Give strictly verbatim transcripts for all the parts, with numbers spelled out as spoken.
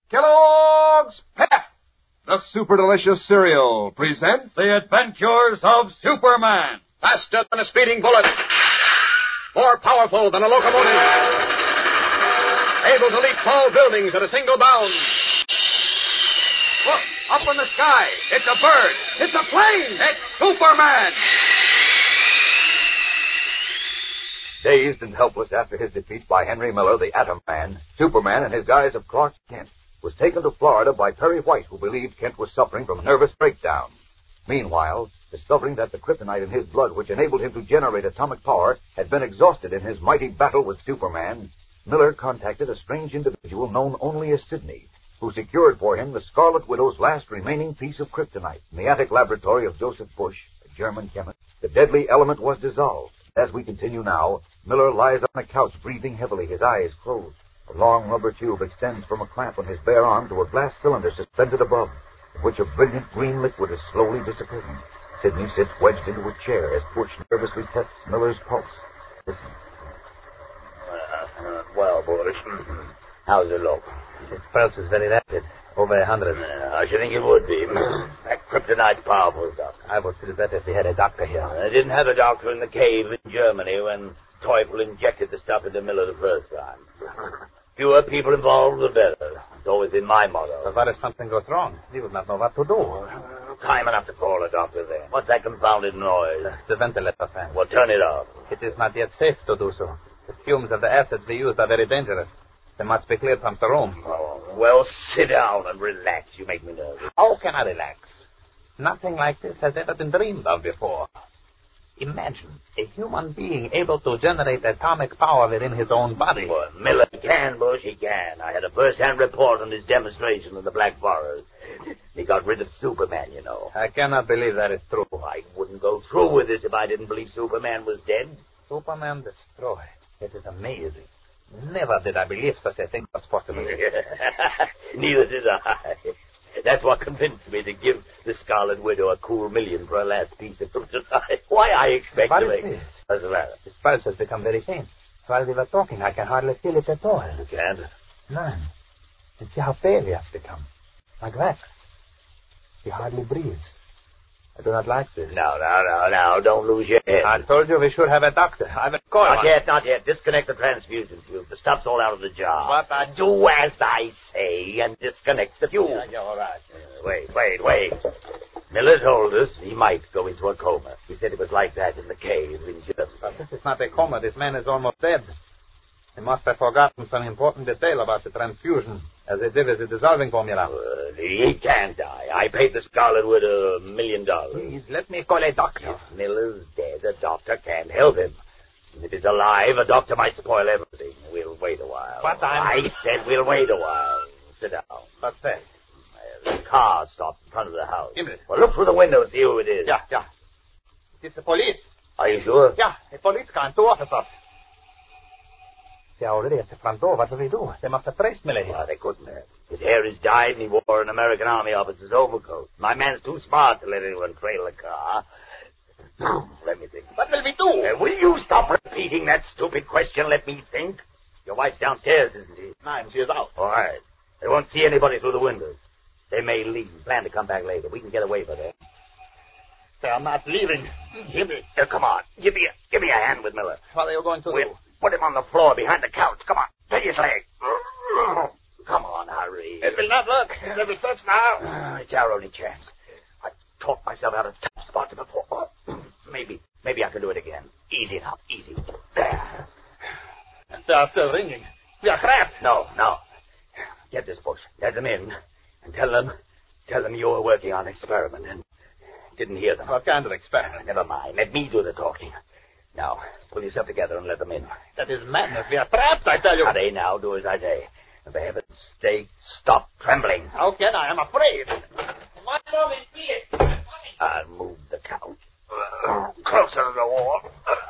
Kellogg's Pep, the super delicious cereal, presents The Adventures of Superman. Faster than a speeding bullet. More powerful than a locomotive. Able to leap tall buildings at a single bound. Look, up in the sky. It's a bird. It's a plane. It's Superman. Dazed and helpless after his defeat by Henry Miller, the Atom Man, Superman, in his guise of Clark Kent, was taken to Florida by Perry White, who believed Kent was suffering from nervous breakdown. Meanwhile, discovering that the kryptonite in his blood, which enabled him to generate atomic power, had been exhausted in his mighty battle with Superman, Miller contacted a strange individual known only as Sidney, who secured for him the Scarlet Widow's last remaining piece of kryptonite. In the attic laboratory of Joseph Bush, a German chemist, the deadly element was dissolved. As we continue now, Miller lies on a couch, breathing heavily, his eyes closed. A long rubber tube extends from a clamp on his bare arm to a glass cylinder suspended above, in which a brilliant green liquid is slowly dissipating. Sidney sits wedged into a chair as Bush nervously tests Miller's pulse. Listen. Uh, uh, well, Bush, how's it look? Its pulse is very rapid, over a hundred. Uh, I should think it would be. That kryptonite's powerful stuff. I would feel better if we had a doctor here. I didn't have a doctor in the cave in Germany when Teufel injected the stuff into Miller the first time. Fewer people involved, the better. It's always been my motto. But what if something goes wrong? We would not know what to do. Time enough to call a doctor then. What's that confounded noise? It's a ventilator fan. Well, turn it off. It is not yet safe to do so. The fumes of the acids we used are very dangerous. They must be cleared from the room. Oh, well, sit down and relax. You make me nervous. How can I relax? Nothing like this has ever been dreamed of before. Imagine a human being able to generate atomic power within his own body. Well, Miller can, Bush, he can. I had a first-hand report on his demonstration in the Black Forest. He got rid of Superman, you know. I cannot believe that is true. I wouldn't go through with this if I didn't believe Superman was dead. Superman destroyed. It is amazing. Never did I believe such a thing was possible. Neither did I. That's what convinced me to give the Scarlet Widow a cool million for a last piece of kryptonite. Why, I expect what to is make... this? What's the matter? His pulse has become very faint. While we were talking, I can hardly feel it at all. You can't? None. And see how pale he has become. Like wax. He hardly breathes. I do not like this. No, no, no, no. Don't lose your head. I told you we should have a doctor. I will call Not one. yet, not yet. Disconnect the transfusion tube. The stuff's all out of the jar. What I... Do as I say and disconnect the tube. Yeah, you're all right. Uh, wait, wait, wait. Miller told us he might go into a coma. He said it was like that in the cave in Germany. But this is not a coma. This man is almost dead. He must have forgotten some important detail about the transfusion, as he did with the dissolving formula. Uh, he can't die. I paid the Scarlet Widow a million dollars. Please, let me call a doctor. If Miller's dead, a doctor can't help him. And if he's alive, a doctor might spoil everything. We'll wait a while. But I'm... I said we'll wait a while. Sit down. What's that? Uh, the car stopped in front of the house. Himmel. Well, look through the window and see who it is. Yeah, yeah. It is the police. Are you sure? Yeah, a police car and two officers. They are already at the front door. What do we do? They must have traced Miller here. Well, they couldn't have. His hair is dyed and he wore an American Army officer's overcoat. My man's too smart to let anyone trail the car. Let me think. What will we do? Uh, will you stop repeating that stupid question? Let me think. Your wife's downstairs, isn't she? Nine, she is out. All right. They won't see anybody through the windows. They may leave and plan to come back later. We can get away from them. They are not leaving. Give me, uh, come on. Give me, a, give me a hand with Miller. What are you going to We'll do? put him on the floor behind the couch. Come on. Take his leg. Come on, hurry. It will not work. They will search the house. Uh, it's our only chance. I've talked myself out of tough spots before. Maybe, maybe I can do it again. Easy now, easy. There. They are still ringing. We are trapped. No, no. Get this, Bush. Let them in. And tell them, tell them you were working on an experiment and didn't hear them. What kind of experiment? Never mind. Let me do the talking. Now, pull yourself together and let them in. That is madness. We are trapped, I tell you. Hurry now. Do as I say. And for heaven's sake, stop trembling. How can I? I'm afraid. One moment, please. I'll move the couch. Closer to the wall.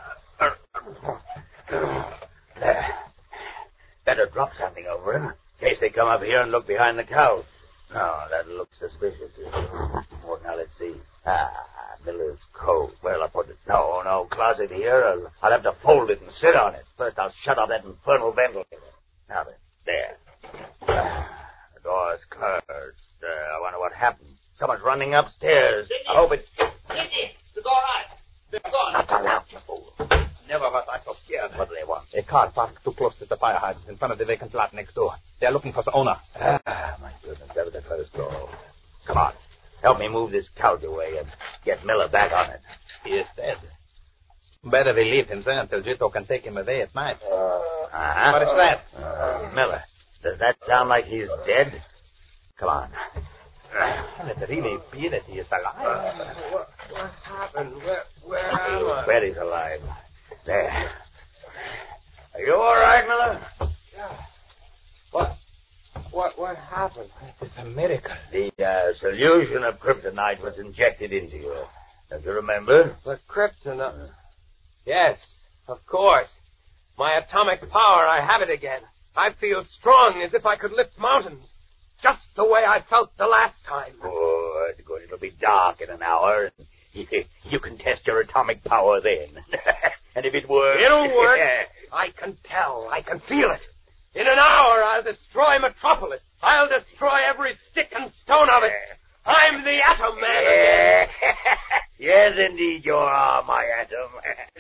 There. Better drop something over him, in case they come up here and look behind the couch. Oh, that looks suspicious. Well, now, let's see. Ah, Miller's coat. Where'll I put it? No, no, closet here. I'll, I'll have to fold it and sit on it. First, I'll shut off that infernal ventilator. Now then, there. Ah, the door was cursed. Uh, I wonder what happened. Someone's running upstairs. Sidney. I hope it's... Sidney, it's all right. They're gone. Not so loud, you fool. Never was I so scared. What do they want? A car parked too close to the fire hydrant in front of the vacant lot next door. They're looking for the owner. Ah, my goodness, that was the first door. Come on. Help me move this couch away and get Miller back on it. He is dead. Better we leave him there until Jito can take him away at night. Uh-huh. What is that? Uh, Miller, does that sound like he's dead? Come on. Can it really be that he is alive? What, what happened? Where, where am I? Bet he's alive. There. Are you all right, Miller? Yeah. What? What? What happened? It's a miracle. The uh, solution of kryptonite was injected into you. Don't you remember? The kryptonite. Yes, of course. My atomic power, I have it again. I feel strong as if I could lift mountains. Just the way I felt the last time. Good, good. It'll be dark in an hour. You can test your atomic power then. And if it works... It'll work. I can tell. I can feel it. In an hour, I'll destroy Metropolis. I'll destroy every stick and stone of it. I'm the Atom Man. Yes, indeed, you are, my Atom Man.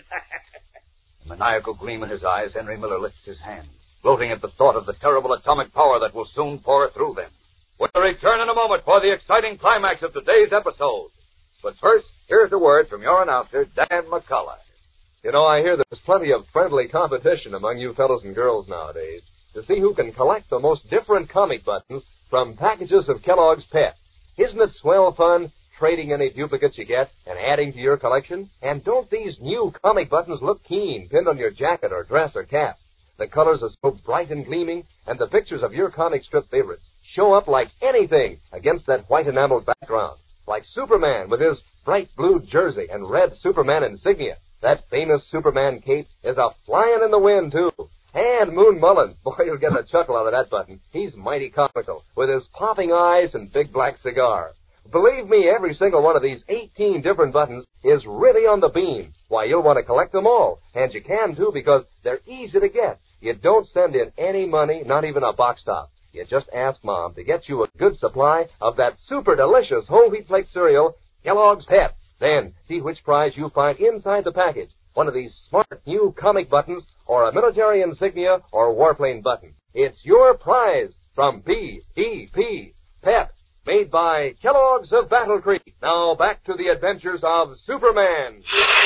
A maniacal gleam in his eyes, Henry Miller lifts his hand, gloating at the thought of the terrible atomic power that will soon pour through them. We'll return in a moment for the exciting climax of today's episode. But first, here's a word from your announcer, Dan McCullough. You know, I hear there's plenty of friendly competition among you fellows and girls nowadays to see who can collect the most different comic buttons from packages of Kellogg's Pep. Isn't it swell fun trading any duplicates you get and adding to your collection? And don't these new comic buttons look keen, pinned on your jacket or dress or cap? The colors are so bright and gleaming, and the pictures of your comic strip favorites show up like anything against that white enameled background. Like Superman with his bright blue jersey and red Superman insignia. That famous Superman cape is a flying in the wind, too. And Moon Mullins, boy, you'll get a chuckle out of that button. He's mighty comical, with his popping eyes and big black cigar. Believe me, every single one of these eighteen different buttons is really on the beam. Why, you'll want to collect them all. And you can, too, because they're easy to get. You don't send in any money, not even a box top. You just ask Mom to get you a good supply of that super delicious whole wheat flake cereal, Kellogg's Pep. Then see which prize you find inside the package. One of these smart new comic buttons, or a military insignia, or warplane button. It's your prize from P E P, Pep, made by Kellogg's of Battle Creek. Now back to the adventures of Superman.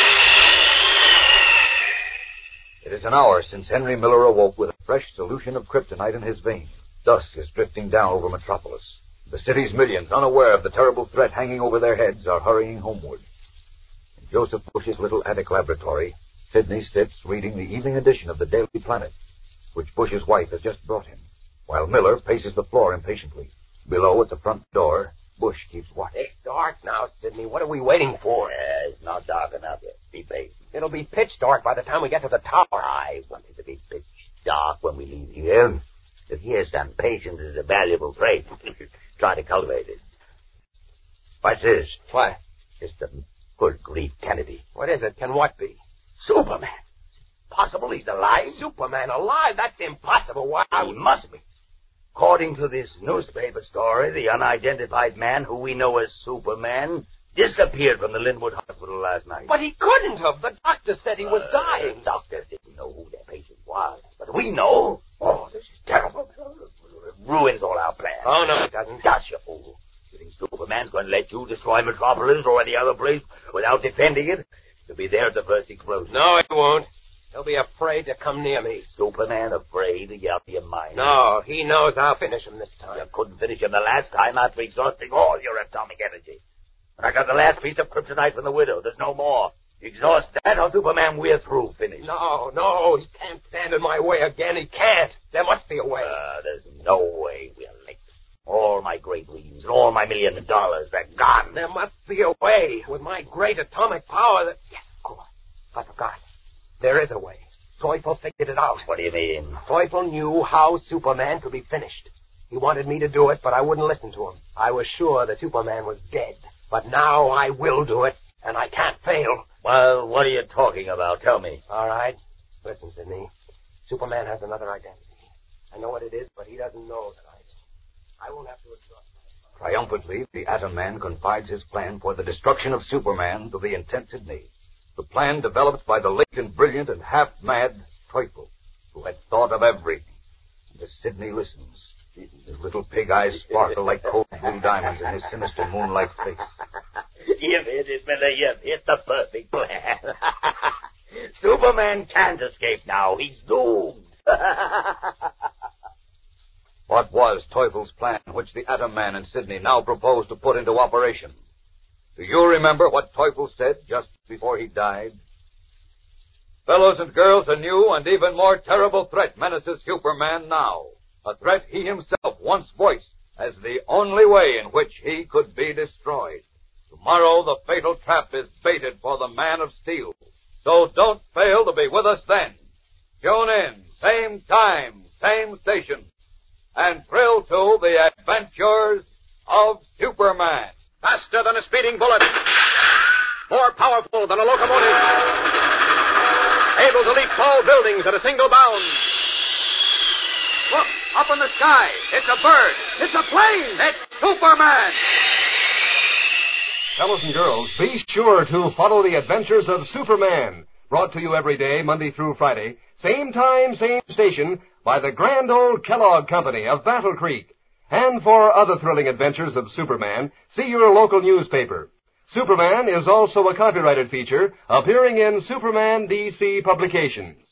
It is an hour since Henry Miller awoke with a fresh solution of kryptonite in his veins. Dusk is drifting down over Metropolis. The city's millions, unaware of the terrible threat hanging over their heads, are hurrying homeward. In Joseph Bush's little attic laboratory, Sidney sits reading the evening edition of the Daily Planet, which Bush's wife has just brought him, while Miller paces the floor impatiently. Below, at the front door, Bush keeps watch. It's dark now, Sidney. What are we waiting for? Yeah, it's not dark enough yet. Be patient. It'll be pitch dark by the time we get to the tower. I want it to be pitch dark when we leave here. But here's some patience is a valuable trait. Try to cultivate it. What's this? What? It's the good grief, Kennedy. What is it? Can what be? Superman. Possible he's alive? Superman alive? That's impossible. Why? He must be. According to this newspaper story, the unidentified man who we know as Superman disappeared from the Linwood Hospital last night. But he couldn't have. The doctor said he was uh, dying. The doctors didn't know who their patient was. But we know. Oh, this is terrible. It ruins all our plans. Oh, no, it doesn't. Does, you fool. You think Superman's going to let you destroy Metropolis or any other place without defending it? He'll be there at the first explosion. No, he won't. He'll be afraid to come near me. Superman afraid to get out of your mind. No, he knows I'll finish him this time. You couldn't finish him the last time after exhausting all your atomic energy. And I got the last piece of kryptonite from the widow. There's no more. You exhaust that, or Superman, we're through. Finish. No, no, he can't stand in my way again. He can't. There must be a way. Uh, there's no way we're late. All my great dreams and all my millions of dollars, they're gone. There must be a way. With my great atomic power that... Yes, of course. I forgot. There is a way. Teufel figured it out. What do you mean? Teufel knew how Superman could be finished. He wanted me to do it, but I wouldn't listen to him. I was sure that Superman was dead. But now I will do it, and I can't fail. Well, what are you talking about? Tell me. All right. Listen, Sidney. Superman has another identity. I know what it is, but he doesn't know that I do. I will won't have to exhaust myself. Triumphantly, the Atom Man confides his plan for the destruction of Superman to the intent Sidney. The plan developed by the late and brilliant and half-mad Teufel, who had thought of everything. And as Sidney listens, his little pig eyes sparkle like cold blue diamonds in his sinister moonlight face. You've hit it, Miller. You've hit the perfect plan. Superman can't escape now. He's doomed. What was Teufel's plan, which the Atom Man and Sidney now propose to put into operation? Do you remember what Teufel said just before he died? Fellows and girls, a new and even more terrible threat menaces Superman now. A threat he himself once voiced as the only way in which he could be destroyed. Tomorrow the fatal trap is baited for the Man of Steel. So don't fail to be with us then. Tune in, same time, same station, and thrill to the adventures of Superman. Faster than a speeding bullet. More powerful than a locomotive. Able to leap tall buildings at a single bound. Look, up in the sky. It's a bird. It's a plane. It's Superman. Fellows and girls, be sure to follow the adventures of Superman. Brought to you every day, Monday through Friday. Same time, same station, by the grand old Kellogg Company of Battle Creek. And for other thrilling adventures of Superman, see your local newspaper. Superman is also a copyrighted feature appearing in Superman D C publications.